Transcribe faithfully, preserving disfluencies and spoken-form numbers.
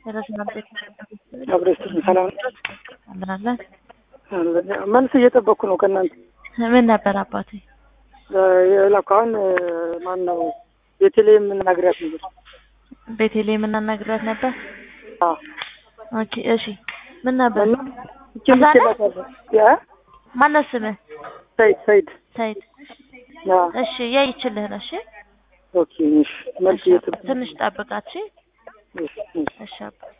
ራስን አብዴት አብሬት ሰላም አምራለ መልስ እየጠበኩ ነው ከናንተ ምን ነበር አባቴ የላካውን ማን ነው ቤተልሔም ምን ነግራት ነበር ቤተልሔም ምን ነግራት ነበር አዎ ኦኬ እሺ ምን ነበር ያ ማን ስም ሰይድ ሰይድ ሰይድ ያ እሺ ያይችልህ እሺ ኦኬ እሺ መልስ እየጠበኩ ትንሽ ጠብቃችሁ እሺ እሺ